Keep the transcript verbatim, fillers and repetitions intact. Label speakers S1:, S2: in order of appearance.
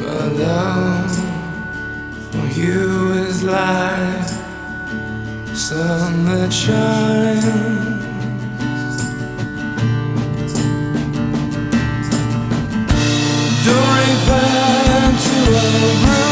S1: My love for you is like the sun that shines. Don't repent to a